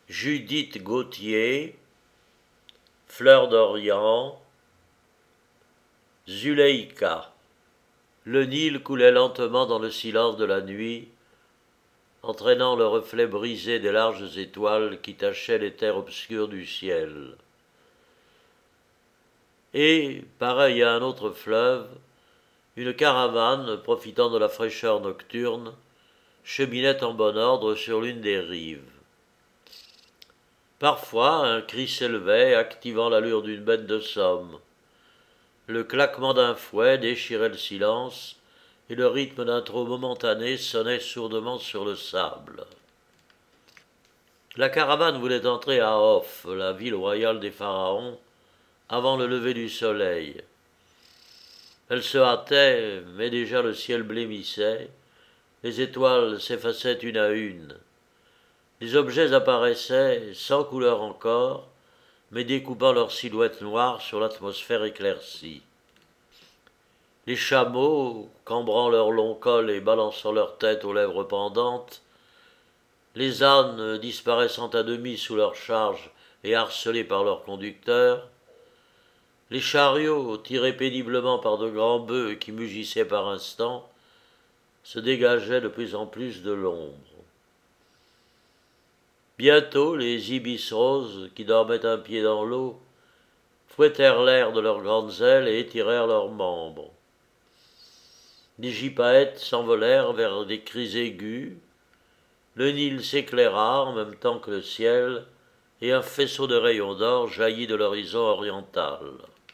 Judith Gauthier, Fleur d'Orient, Zuleïka. Le Nil coulait lentement dans le silence de la nuit, entraînant le reflet brisé des larges étoiles qui tachaient les terres obscures du ciel. Et, pareil à un autre fleuve, une caravane, profitant de la fraîcheur nocturne, cheminait en bon ordre sur l'une des rives. Parfois, un cri s'élevait, activant l'allure d'une bête de somme. Le claquement d'un fouet déchirait le silence, et le rythme d'un trot momentané sonnait sourdement sur le sable. La caravane voulait entrer à Oph, la ville royale des pharaons, avant le lever du soleil. Elle se hâtait, mais déjà le ciel blêmissait, les étoiles s'effaçaient une à une. Les objets apparaissaient, sans couleur encore, mais découpant leurs silhouettes noires sur l'atmosphère éclaircie. Les chameaux, cambrant leur long col et balançant leur tête aux lèvres pendantes, les ânes disparaissant à demi sous leur charge et harcelés par leurs conducteurs, les chariots, tirés péniblement par de grands bœufs qui mugissaient par instants, se dégageaient de plus en plus de l'ombre. Bientôt, les ibis roses, qui dormaient un pied dans l'eau, fouettèrent l'air de leurs grandes ailes et étirèrent leurs membres. Les gypaètes s'envolèrent vers des cris aigus, le Nil s'éclaira en même temps que le ciel, et un faisceau de rayons d'or jaillit de l'horizon oriental.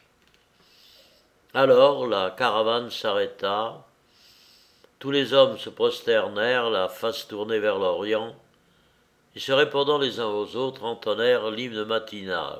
Alors la caravane s'arrêta, tous les hommes se prosternèrent, la face tournée vers l'Orient, et se répondant les uns aux autres, entonnèrent l'hymne matinal.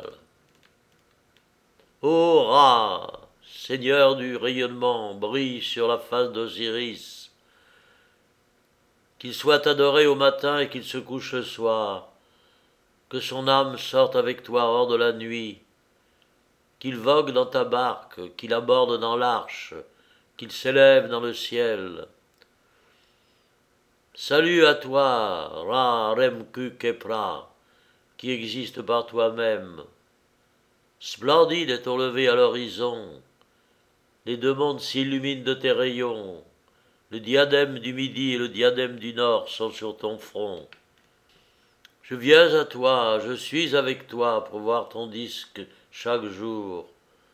Ô Ra, Seigneur du rayonnement, brille sur la face d'Osiris, qu'il soit adoré au matin et qu'il se couche le soir, que son âme sorte avec toi hors de la nuit, qu'il vogue dans ta barque, qu'il aborde dans l'arche, qu'il s'élève dans le ciel. Salut à toi, Ra Remku Kepra, qui existe par toi-même. Splendide est ton lever à l'horizon. Les deux mondes s'illuminent de tes rayons. Le diadème du midi et le diadème du nord sont sur ton front. Je viens à toi, je suis avec toi pour voir ton disque chaque jour.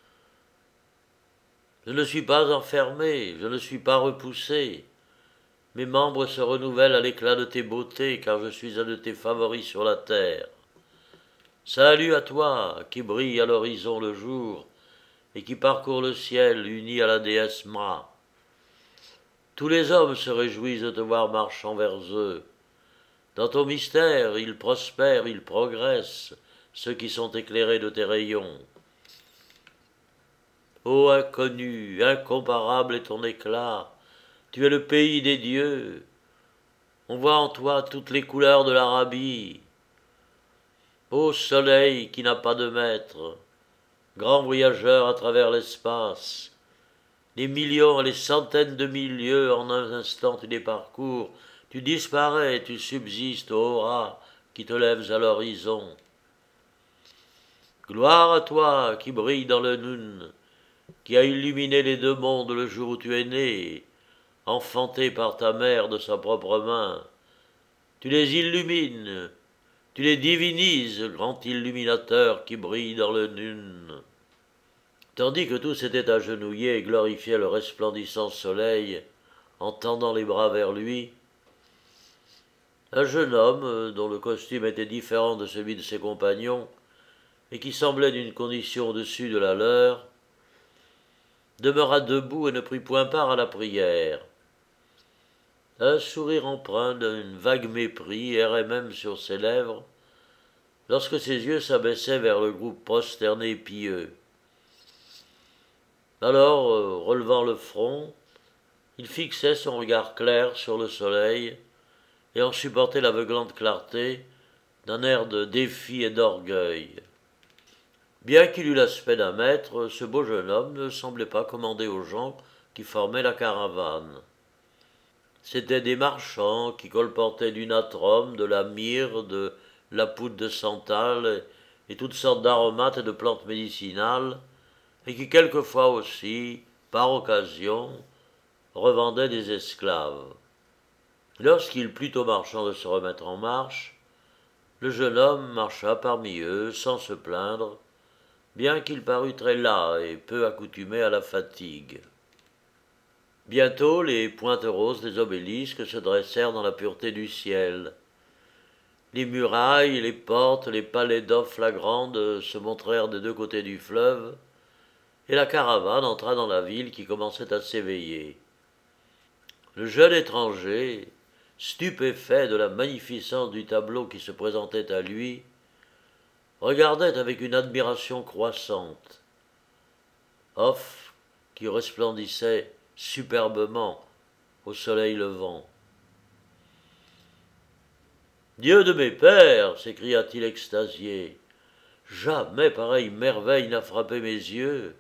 Je ne suis pas enfermé, je ne suis pas repoussé. Mes membres se renouvellent à l'éclat de tes beautés, car je suis un de tes favoris sur la terre. Salut à toi, qui brille à l'horizon le jour, et qui parcourt le ciel, uni à la déesse Ma. Tous les hommes se réjouissent de te voir marchant vers eux. Dans ton mystère, ils prospèrent, ils progressent, ceux qui sont éclairés de tes rayons. Ô inconnu, incomparable est ton éclat, tu es le pays des dieux. On voit en toi toutes les couleurs de l'Arabie. Ô soleil qui n'a pas de maître, grand voyageur à travers l'espace, les millions et les centaines de milieux en un instant tu les parcours, tu disparais et tu subsistes ô Ra qui te lèves à l'horizon. Gloire à toi qui brille dans le Nun, qui a illuminé les deux mondes le jour où tu es né, enfanté par ta mère de sa propre main. Tu les illumines, tu les divinises, grand illuminateur qui brille dans le Nun. Tandis que tous étaient agenouillés et glorifiaient le resplendissant soleil, en tendant les bras vers lui, un jeune homme, dont le costume était différent de celui de ses compagnons, et qui semblait d'une condition au-dessus de la leur, demeura debout et ne prit point part à la prière. Un sourire empreint d'un vague mépris errait même sur ses lèvres, lorsque ses yeux s'abaissaient vers le groupe prosterné et pieux. Alors, relevant le front, il fixait son regard clair sur le soleil et en supportait l'aveuglante clarté d'un air de défi et d'orgueil. Bien qu'il eût l'aspect d'un maître, ce beau jeune homme ne semblait pas commander aux gens qui formaient la caravane. C'étaient des marchands qui colportaient du natrum, de la myrrhe, de la poudre de santal et toutes sortes d'aromates et de plantes médicinales, et qui quelquefois aussi, par occasion, revendait des esclaves. Lorsqu'il plut aux marchands de se remettre en marche, le jeune homme marcha parmi eux sans se plaindre, bien qu'il parût très las et peu accoutumé à la fatigue. Bientôt les pointes roses des obélisques se dressèrent dans la pureté du ciel. Les murailles, les portes, les palais d'or flagrantes se montrèrent des deux côtés du fleuve, et la caravane entra dans la ville qui commençait à s'éveiller. Le jeune étranger, stupéfait de la magnificence du tableau qui se présentait à lui, regardait avec une admiration croissante Hof, qui resplendissait superbement au soleil levant. « Dieu de mes pères !» s'écria-t-il extasié. « Jamais pareille merveille n'a frappé mes yeux.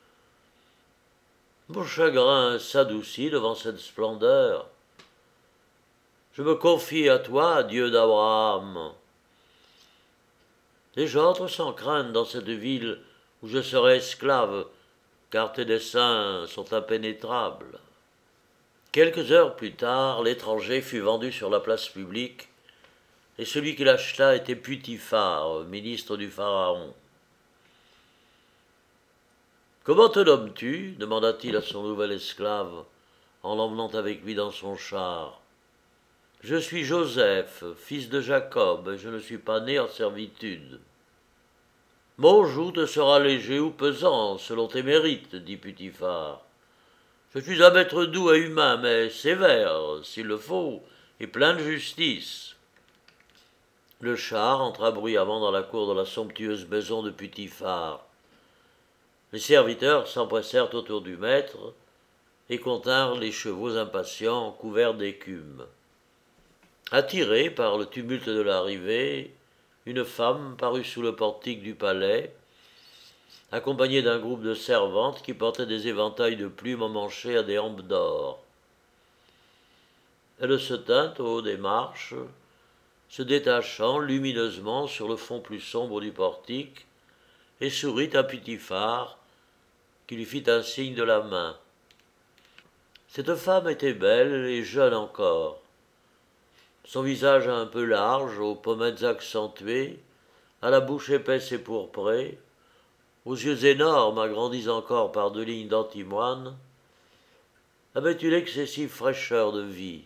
Mon chagrin s'adoucit devant cette splendeur. Je me confie à toi, Dieu d'Abraham. Et j'entre sans crainte dans cette ville où je serai esclave, car tes desseins sont impénétrables. » Quelques heures plus tard, l'étranger fut vendu sur la place publique, et celui qui l'acheta était Putiphar, ministre du Pharaon. « Comment te nommes-tu » demanda-t-il à son nouvel esclave, en l'emmenant avec lui dans son char. « Je suis Joseph, fils de Jacob, et je ne suis pas né en servitude. »« Mon joug te sera léger ou pesant, selon tes mérites, dit Putiphar. Je suis un maître doux et humain, mais sévère, s'il le faut, et plein de justice. » Le char entra bruyamment dans la cour de la somptueuse maison de Putiphar. Les serviteurs s'empressèrent autour du maître et continrent les chevaux impatients couverts d'écume. Attirée par le tumulte de l'arrivée, une femme parut sous le portique du palais, accompagnée d'un groupe de servantes qui portaient des éventails de plumes emmanchés à des hampes d'or. Elle se tint au haut des marches, se détachant lumineusement sur le fond plus sombre du portique, et sourit à Putiphar, qui lui fit un signe de la main. Cette femme était belle et jeune encore. Son visage un peu large, aux pommettes accentuées, à la bouche épaisse et pourprée, aux yeux énormes agrandis encore par 2 lignes d'antimoine, avait une excessive fraîcheur de vie.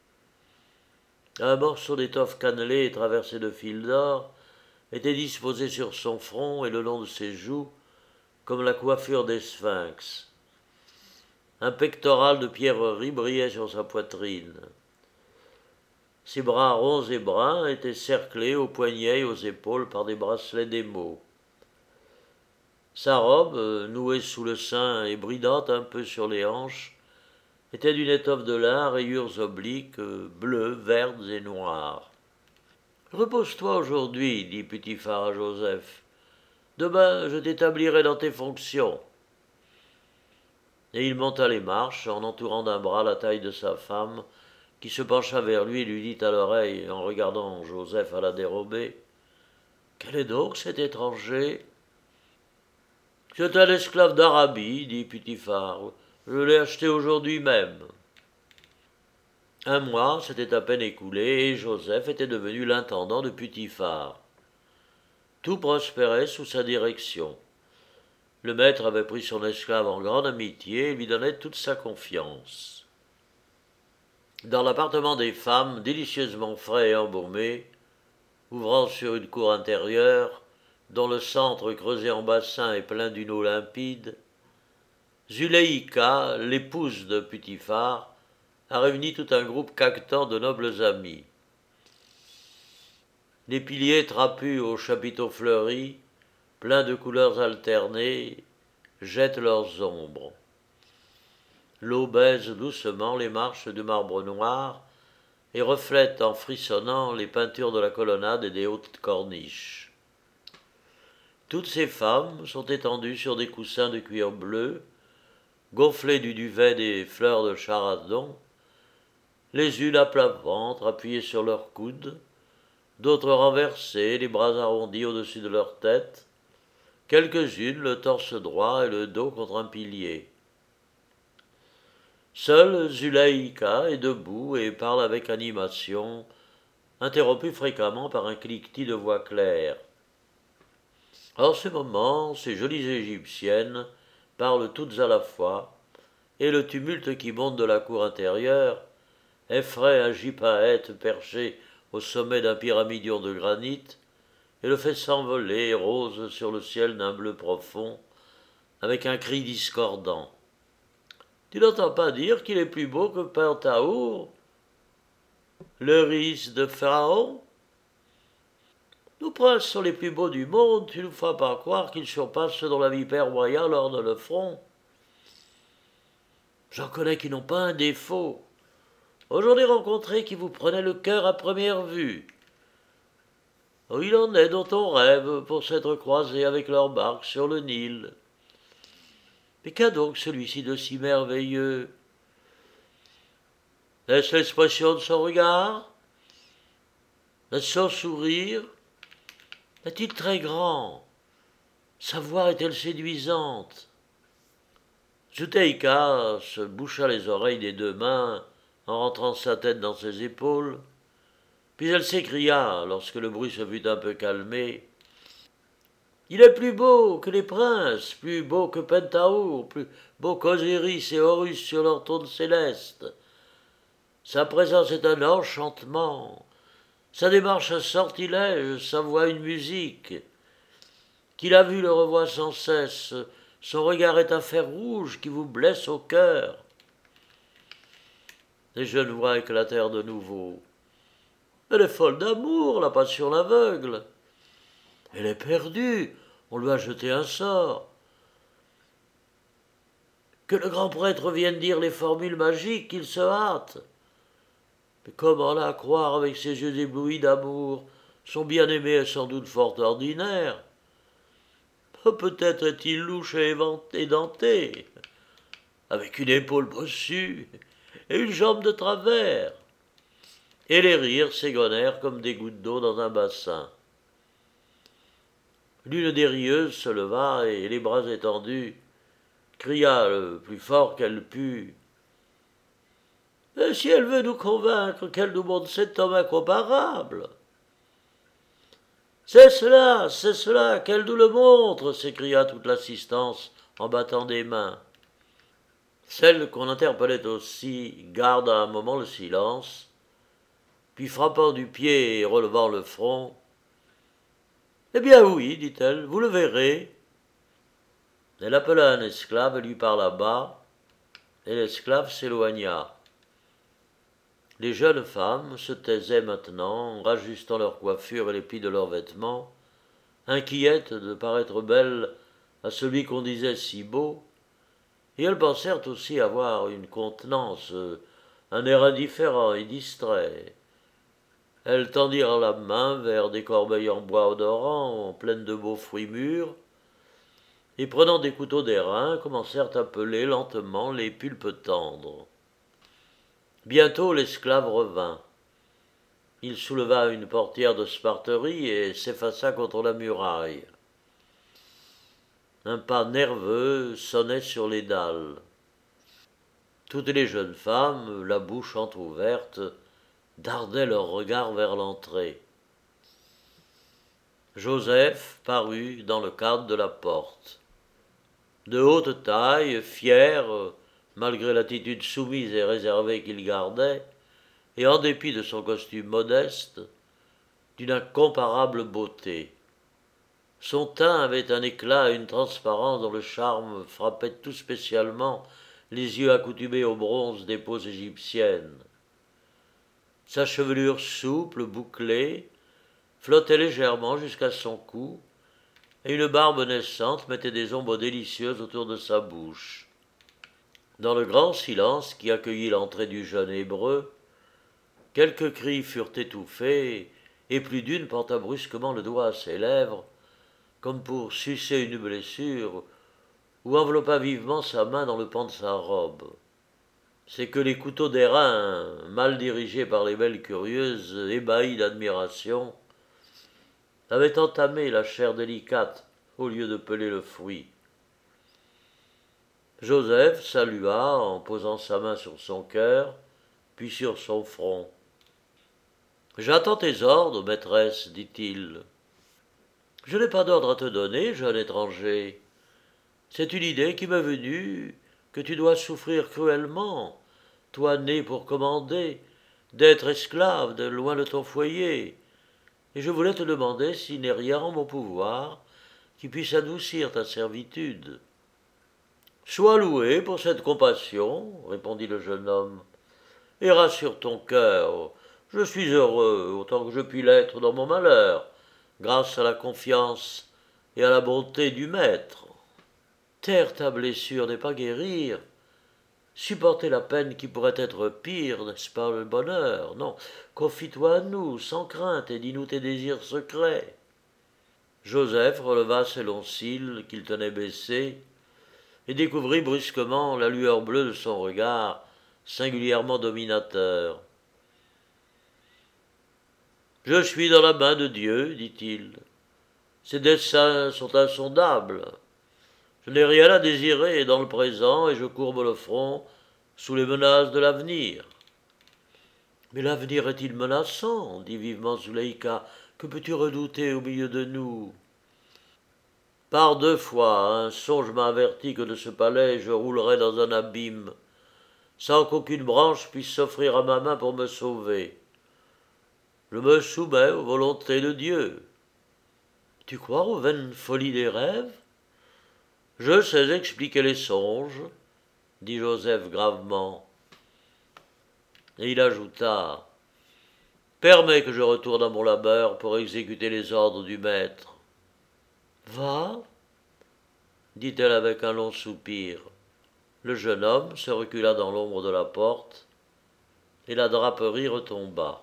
Un morceau d'étoffe cannelée et traversé de fils d'or était disposé sur son front et le long de ses joues, comme la coiffure des sphinx. Un pectoral de pierreries brillait sur sa poitrine. Ses bras ronds et bruns étaient cerclés aux poignets et aux épaules par des bracelets d'émaux. Sa robe, nouée sous le sein et bridant un peu sur les hanches, était d'une étoffe de lin à rayures obliques, bleues, vertes et noires. « Repose-toi aujourd'hui, dit Putiphar à Joseph. Demain, je t'établirai dans tes fonctions. » Et il monta les marches en entourant d'un bras la taille de sa femme, qui se pencha vers lui et lui dit à l'oreille, en regardant Joseph à la dérobée, « Quel est donc cet étranger ?»« C'est un esclave d'Arabie, dit Putiphar. Je l'ai acheté aujourd'hui même. » Un mois s'était à peine écoulé et Joseph était devenu l'intendant de Putiphar. Tout prospérait sous sa direction. Le maître avait pris son esclave en grande amitié et lui donnait toute sa confiance. Dans l'appartement des femmes, délicieusement frais et embaumé, ouvrant sur une cour intérieure, dont le centre creusé en bassin est plein d'une eau limpide, Zuléïka, l'épouse de Putiphar, a réuni tout un groupe caquetant de nobles amis. Les piliers trapus aux chapiteaux fleuris, pleins de couleurs alternées, jettent leurs ombres. L'eau baise doucement les marches de marbre noir et reflète en frissonnant les peintures de la colonnade et des hautes corniches. Toutes ces femmes sont étendues sur des coussins de cuir bleu, gonflés du duvet des fleurs de charadon, les unes à plat ventre appuyées sur leurs coudes, d'autres renversées, les bras arrondis au-dessus de leur tête, quelques-unes le torse droit et le dos contre un pilier. Seule Zuleïka est debout et parle avec animation, interrompue fréquemment par un cliquetis de voix claire. En ce moment, ces jolies Égyptiennes parlent toutes à la fois, et le tumulte qui monte de la cour intérieure effraie un gypaète perché au sommet d'un pyramidion de granit et le fait s'envoler rose sur le ciel d'un bleu profond, avec un cri discordant. Tu n'entends pas dire qu'il est plus beau que Pentahour, le riche de Pharaon? Nos princes sont les plus beaux du monde, tu nous feras pas croire qu'ils surpassent ceux dont la vipère royale orne le front. J'en connais qui n'ont pas un défaut. J'en ai rencontré qui vous prenaient le cœur à première vue. Oh, il en est dont on rêve pour s'être croisés avec leur barque sur le Nil. Mais qu'a donc celui-ci de si merveilleux? Est-ce l'expression de son regard? Est-ce son sourire? Est-il très grand? Sa voix est-elle séduisante? Zuteika se boucha les oreilles des deux mains en rentrant sa tête dans ses épaules, puis elle s'écria, lorsque le bruit se fut un peu calmé. Il est plus beau que les princes, plus beau que Pentahour, plus beau qu'Osiris et Horus sur leur trône céleste. Sa présence est un enchantement, sa démarche un sortilège, sa voix une musique. Qui l'a vu le revoit sans cesse, son regard est un fer rouge qui vous blesse au cœur. Les jeunes voix éclatèrent de nouveau. Elle est folle d'amour, la passion l'aveugle. Elle est perdue, on lui a jeté un sort. Que le grand prêtre vienne dire les formules magiques, qu'il se hâte. Mais comment la croire avec ses yeux éblouis d'amour? Son bien-aimé est sans doute fort ordinaire. Peut-être est-il louche et édenté, avec une épaule bossue et une jambe de travers. Et les rires s'égrenèrent comme des gouttes d'eau dans un bassin. L'une des rieuses se leva et, les bras étendus, cria le plus fort qu'elle put. « Si elle veut nous convaincre, qu'elle nous montre cet homme incomparable !»« C'est cela, qu'elle nous le montre !» s'écria toute l'assistance en battant des mains. Celle qu'on interpellait aussi garda un moment le silence, puis frappant du pied et relevant le front, « Eh bien oui, dit-elle, vous le verrez. » Elle appela un esclave et lui parla bas, et l'esclave s'éloigna. Les jeunes femmes se taisaient maintenant, rajustant leur coiffure et les plis de leurs vêtements, inquiètes de paraître belles à celui qu'on disait si beau, et elles pensèrent aussi avoir une contenance, un air indifférent et distrait. Elles tendirent la main vers des corbeilles en bois odorant, pleines de beaux fruits mûrs, et prenant des couteaux d'airain, commencèrent à peler lentement les pulpes tendres. Bientôt l'esclave revint. Il souleva une portière de sparterie et s'effaça contre la muraille. Un pas nerveux sonnait sur les dalles. Toutes les jeunes femmes, la bouche entr'ouverte, dardaient leur regard vers l'entrée. Joseph parut dans le cadre de la porte. De haute taille, fier, malgré l'attitude soumise et réservée qu'il gardait, et en dépit de son costume modeste, d'une incomparable beauté. Son teint avait un éclat et une transparence dont le charme frappait tout spécialement les yeux accoutumés au bronze des peaux égyptiennes. Sa chevelure souple, bouclée, flottait légèrement jusqu'à son cou, et une barbe naissante mettait des ombres délicieuses autour de sa bouche. Dans le grand silence qui accueillit l'entrée du jeune hébreu, quelques cris furent étouffés, et plus d'une porta brusquement le doigt à ses lèvres, comme pour sucer une blessure, ou enveloppa vivement sa main dans le pan de sa robe. C'est que les couteaux d'airain, mal dirigés par les belles curieuses, ébahies d'admiration, avait entamé la chair délicate au lieu de peler le fruit. Joseph salua en posant sa main sur son cœur, puis sur son front. « J'attends tes ordres, maîtresse, dit-il. »« Je n'ai pas d'ordre à te donner, jeune étranger. C'est une idée qui m'est venue, que tu dois souffrir cruellement, toi né pour commander, d'être esclave de loin de ton foyer, et je voulais te demander s'il n'est rien en mon pouvoir qui puisse adoucir ta servitude. »« Sois loué pour cette compassion, répondit le jeune homme, et rassure ton cœur, je suis heureux autant que je puis l'être dans mon malheur, grâce à la confiance et à la bonté du maître. Taire ta blessure n'est pas guérir. Supporter la peine qui pourrait être pire, n'est-ce pas le bonheur? Non, confie-toi à nous, sans crainte, et dis-nous tes désirs secrets. » Joseph releva ses longs cils qu'il tenait baissés, et découvrit brusquement la lueur bleue de son regard, singulièrement dominateur. « Je suis dans la main de Dieu, dit-il. Ses desseins sont insondables. Je n'ai rien à désirer dans le présent et je courbe le front sous les menaces de l'avenir. »« Mais l'avenir est-il menaçant ?» dit vivement Zuleïka. « Que peux-tu redouter au milieu de nous ?»« Par 2 fois, un songe m'a averti que de ce palais je roulerais dans un abîme, sans qu'aucune branche puisse s'offrir à ma main pour me sauver. Je me soumets aux volontés de Dieu. »« Tu crois aux vaines folies des rêves ? » ?»« Je sais expliquer les songes, » dit Joseph gravement. Et il ajouta, « Permets que je retourne à mon labeur pour exécuter les ordres du maître. »« Va, » dit-elle avec un long soupir. Le jeune homme se recula dans l'ombre de la porte, et la draperie retomba.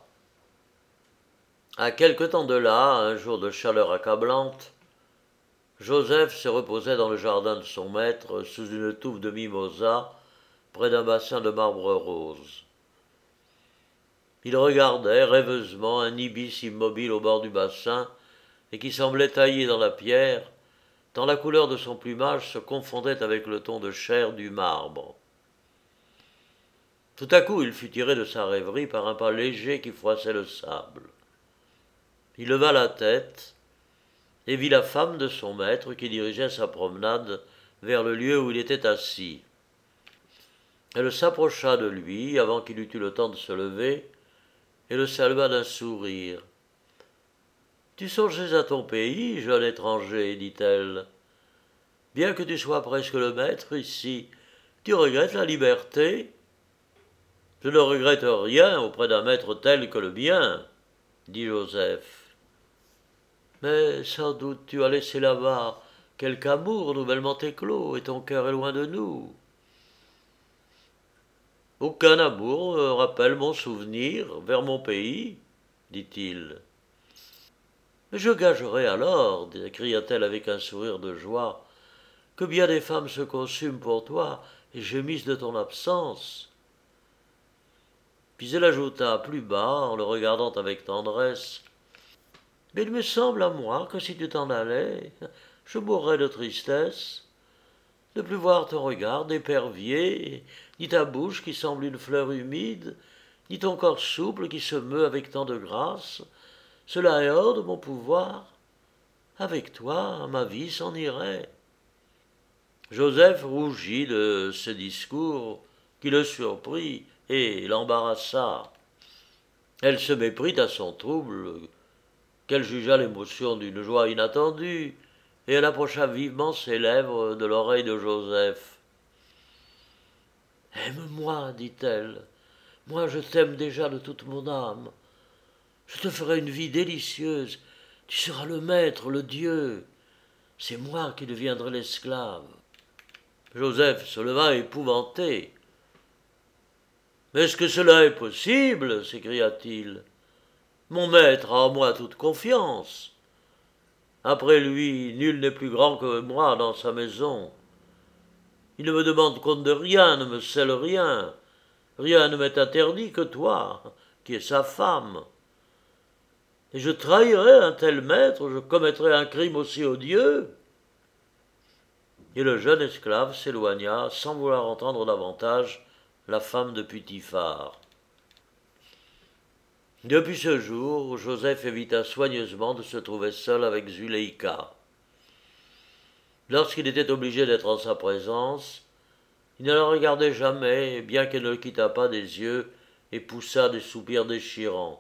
À quelque temps de là, un jour de chaleur accablante, Joseph se reposait dans le jardin de son maître, sous une touffe de mimosas, près d'un bassin de marbre rose. Il regardait rêveusement un ibis immobile au bord du bassin, et qui semblait taillé dans la pierre, tant la couleur de son plumage se confondait avec le ton de chair du marbre. Tout à coup, il fut tiré de sa rêverie par un pas léger qui froissait le sable. Il leva la tête et vit la femme de son maître qui dirigeait sa promenade vers le lieu où il était assis. Elle s'approcha de lui avant qu'il eût eu le temps de se lever et le salua d'un sourire. « Tu songeais à ton pays, jeune étranger, dit-elle. Bien que tu sois presque le maître ici, tu regrettes la liberté ? » ?»« Je ne regrette rien auprès d'un maître tel que le mien, » dit Joseph. « Mais sans doute tu as laissé là-bas quelque amour nouvellement éclos, et ton cœur est loin de nous. » »« Aucun amour me rappelle mon souvenir vers mon pays, dit-il. »« Je gagerais alors, cria-t-elle avec un sourire de joie, que bien des femmes se consument pour toi et gémissent de ton absence. » Puis elle ajouta plus bas, en le regardant avec tendresse, « Mais il me semble à moi que si tu t'en allais, je mourrais de tristesse. Ne plus voir ton regard d'épervier, ni ta bouche qui semble une fleur humide, ni ton corps souple qui se meut avec tant de grâce, cela est hors de mon pouvoir. Avec toi, ma vie s'en irait. » Joseph rougit de ce discours qui le surprit et l'embarrassa. Elle se méprit à son trouble, qu'elle jugea l'émotion d'une joie inattendue, et elle approcha vivement ses lèvres de l'oreille de Joseph. « Aime-moi, dit-elle, moi je t'aime déjà de toute mon âme. Je te ferai une vie délicieuse, tu seras le maître, le Dieu. C'est moi qui deviendrai l'esclave. » Joseph se leva épouvanté. « Mais est-ce que cela est possible ?» s'écria-t-il. « Mon maître a en moi toute confiance. Après lui, nul n'est plus grand que moi dans sa maison. Il ne me demande compte de rien, ne me scelle rien. Rien ne m'est interdit que toi, qui es sa femme. Et je trahirais un tel maître, je commettrais un crime aussi odieux. Et le jeune esclave s'éloigna, sans vouloir entendre davantage la femme de Putiphar. Depuis ce jour, Joseph évita soigneusement de se trouver seul avec Zuleïka. Lorsqu'il était obligé d'être en sa présence, il ne la regardait jamais, bien qu'elle ne le quittât pas des yeux et poussât des soupirs déchirants.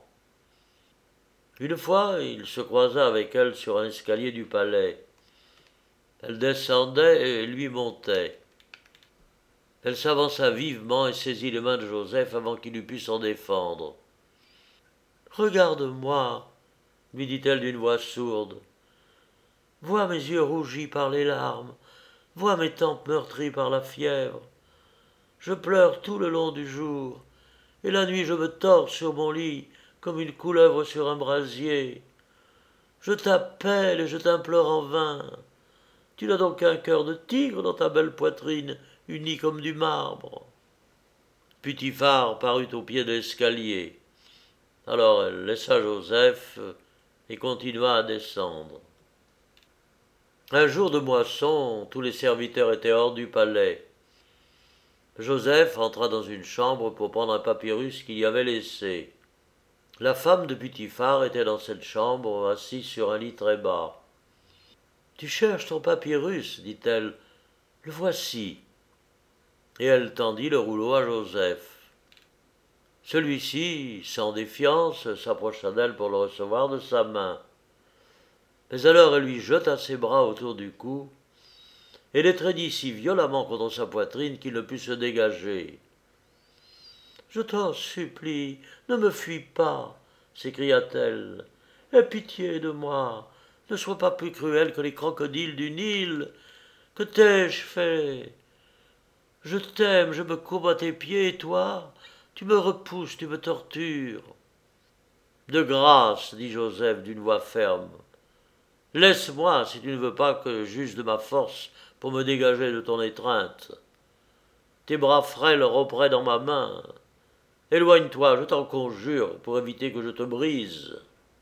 Une fois, il se croisa avec elle sur un escalier du palais. Elle descendait et lui montait. Elle s'avança vivement et saisit les mains de Joseph avant qu'il eût pu s'en défendre. « Regarde-moi, lui dit-elle d'une voix sourde. Vois mes yeux rougis par les larmes, vois mes tempes meurtries par la fièvre. Je pleure tout le long du jour, et la nuit je me tords sur mon lit comme une couleuvre sur un brasier. Je t'appelle et je t'implore en vain. Tu n'as donc qu'un cœur de tigre dans ta belle poitrine, unie comme du marbre. » Putiphar parut au pied de l'escalier. Alors elle laissa Joseph et continua à descendre. Un jour de moisson, tous les serviteurs étaient hors du palais. Joseph entra dans une chambre pour prendre un papyrus qu'il y avait laissé. La femme de Putiphar était dans cette chambre, assise sur un lit très bas. « Tu cherches ton papyrus, dit-elle. Le voici. » Et elle tendit le rouleau à Joseph. Celui-ci, sans défiance, s'approcha d'elle pour le recevoir de sa main. Mais alors elle lui jeta ses bras autour du cou et l'étreignit si violemment contre sa poitrine qu'il ne put se dégager. « Je t'en supplie, ne me fuis pas, s'écria-t-elle. Aie pitié de moi, ne sois pas plus cruel que les crocodiles du Nil. Que t'ai-je fait? Je t'aime, je me courbe à tes pieds, et toi, tu me repousses, tu me tortures. » « De grâce, dit Joseph d'une voix ferme, laisse-moi si tu ne veux pas que j'use de ma force pour me dégager de ton étreinte. Tes bras frêles reprennent dans ma main. Éloigne-toi, je t'en conjure, pour éviter que je te brise. »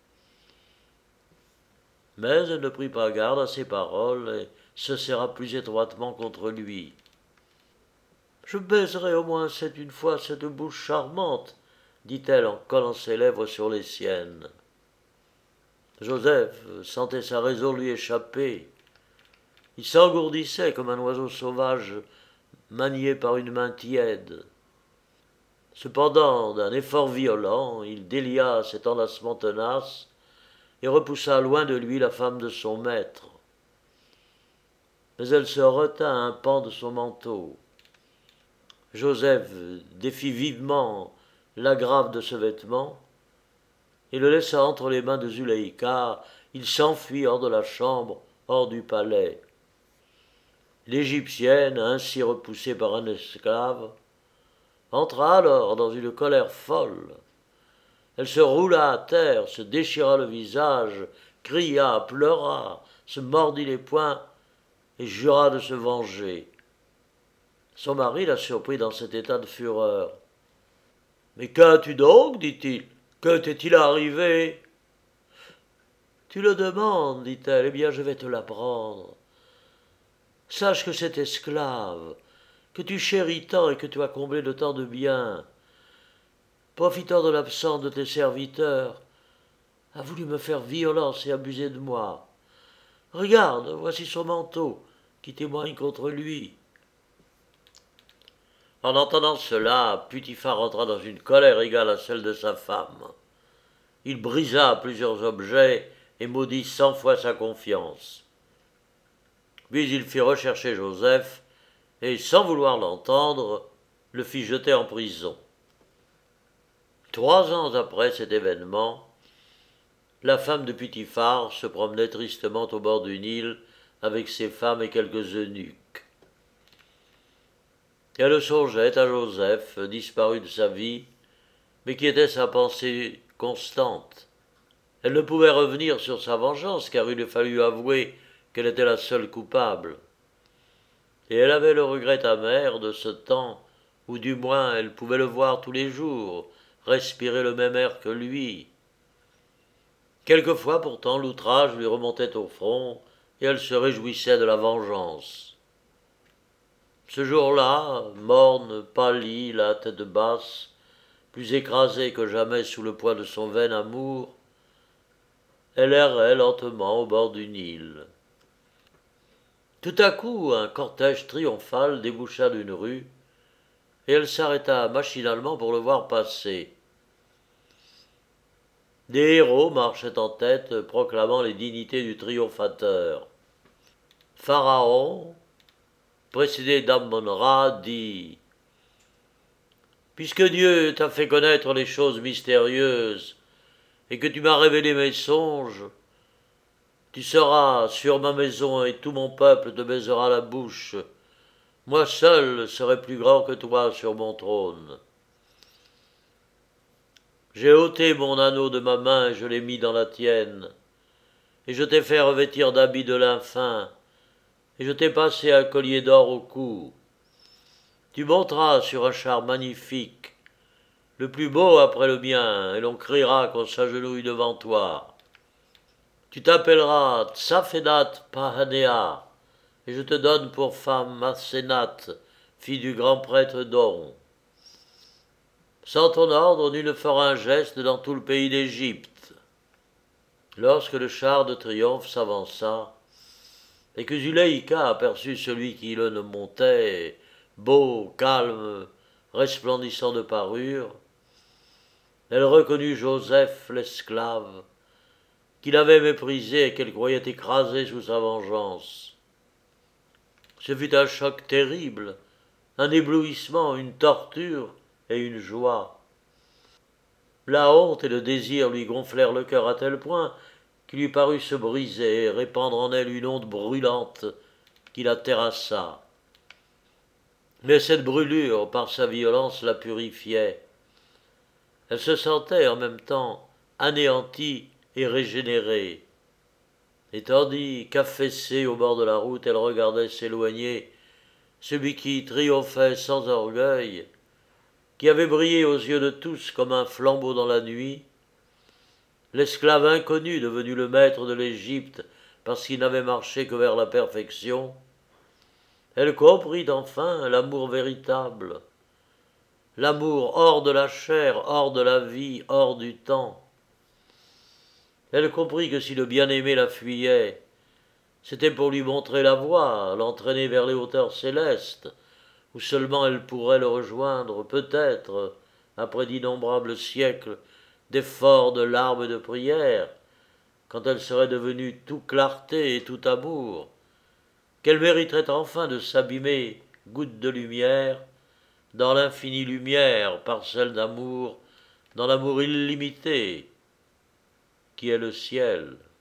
Mais elle ne prit pas garde à ses paroles et se serra plus étroitement contre lui. « Je baiserai au moins une fois cette bouche charmante, dit-elle en collant ses lèvres sur les siennes. Joseph sentait sa raison lui échapper. Il s'engourdissait comme un oiseau sauvage manié par une main tiède. Cependant, d'un effort violent, il délia cet enlacement tenace et repoussa loin de lui la femme de son maître. Mais elle se retint à un pan de son manteau. Joseph défit vivement l'agrave de ce vêtement, et le laissa entre les mains de Zuleïka. Il s'enfuit hors de la chambre, hors du palais. L'Égyptienne, ainsi repoussée par un esclave, entra alors dans une colère folle. Elle se roula à terre, se déchira le visage, cria, pleura, se mordit les poings et jura de se venger. Son mari la surprit dans cet état de fureur. « Mais qu'as-tu donc, dit-il, que t'est-il arrivé ?»« Tu le demandes, dit-elle, eh bien je vais te l'apprendre. Sache que cet esclave, que tu chéris tant et que tu as comblé de tant de biens, profitant de l'absence de tes serviteurs, a voulu me faire violence et abuser de moi. Regarde, voici son manteau qui témoigne contre lui. » En entendant cela, Putiphar entra dans une colère égale à celle de sa femme. Il brisa plusieurs objets et maudit 100 fois sa confiance. Puis il fit rechercher Joseph et, sans vouloir l'entendre, le fit jeter en prison. 3 ans après cet événement, la femme de Putiphar se promenait tristement au bord du Nil avec ses femmes et quelques eunuques. Elle songeait à Joseph, disparu de sa vie, mais qui était sa pensée constante. Elle ne pouvait revenir sur sa vengeance, car il lui fallut avouer qu'elle était la seule coupable. Et elle avait le regret amer de ce temps où du moins elle pouvait le voir tous les jours, respirer le même air que lui. Quelquefois pourtant l'outrage lui remontait au front, et elle se réjouissait de la vengeance. Ce jour-là, morne, pâlie, la tête basse, plus écrasée que jamais sous le poids de son vain amour, elle errait lentement au bord du Nil. Tout à coup, un cortège triomphal déboucha d'une rue, et elle s'arrêta machinalement pour le voir passer. Des héros marchaient en tête, proclamant les dignités du triomphateur. Pharaon, précédé d'Ammon-Ra, dit « Puisque Dieu t'a fait connaître les choses mystérieuses et que tu m'as révélé mes songes, tu seras sur ma maison et tout mon peuple te baisera la bouche. Moi seul serai plus grand que toi sur mon trône. J'ai ôté mon anneau de ma main et je l'ai mis dans la tienne, et je t'ai fait revêtir d'habits de lin fin, et je t'ai passé un collier d'or au cou. Tu monteras sur un char magnifique, le plus beau après le mien, et l'on criera qu'on s'agenouille devant toi. Tu t'appelleras Tsafenat Pahanea, et je te donne pour femme Massénate, fille du grand prêtre Don. Sans ton ordre, nul ne fera un geste dans tout le pays d'Égypte. » Lorsque le char de triomphe s'avança, et que Zuleïka aperçut celui qui le montait, beau, calme, resplendissant de parure, elle reconnut Joseph, l'esclave, qu'il avait méprisé et qu'elle croyait écrasé sous sa vengeance. Ce fut un choc terrible, un éblouissement, une torture et une joie. La honte et le désir lui gonflèrent le cœur à tel point qu'il lui parut se briser et répandre en elle une onde brûlante qui la terrassa. Mais cette brûlure, par sa violence, la purifiait. Elle se sentait en même temps anéantie et régénérée. Et tandis qu'affaissée au bord de la route, elle regardait s'éloigner celui qui triomphait sans orgueil, qui avait brillé aux yeux de tous comme un flambeau dans la nuit, l'esclave inconnu devenu le maître de l'Égypte parce qu'il n'avait marché que vers la perfection, elle comprit enfin l'amour véritable, l'amour hors de la chair, hors de la vie, hors du temps. Elle comprit que si le bien-aimé la fuyait, c'était pour lui montrer la voie, l'entraîner vers les hauteurs célestes, où seulement elle pourrait le rejoindre, peut-être, après d'innombrables siècles d'efforts, de larmes et de prières, quand elle serait devenue tout clarté et tout amour, qu'elle mériterait enfin de s'abîmer, goutte de lumière, dans l'infinie lumière, parcelle d'amour, dans l'amour illimité, qui est le ciel.